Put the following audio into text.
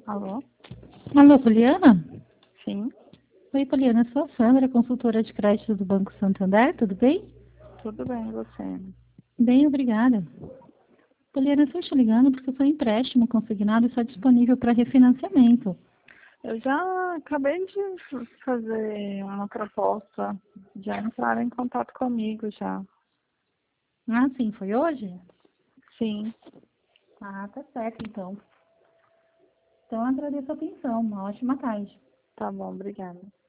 Alô? Alô, Poliana? Sim, Oi, Poliana, eu sou a Sandra, consultora de crédito do Banco Santander, tudo bem? tudo bem, e você? Bem, obrigada. Poliana, eu estou te ligando porque o seu empréstimo consignado está disponível para refinanciamento. Eu já acabei de fazer uma proposta, já entraram em contato comigo já. Ah, sim, foi hoje? Sim, Ah, tá certo, então. Então, eu agradeço a atenção. Uma ótima tarde. tá bom, obrigada.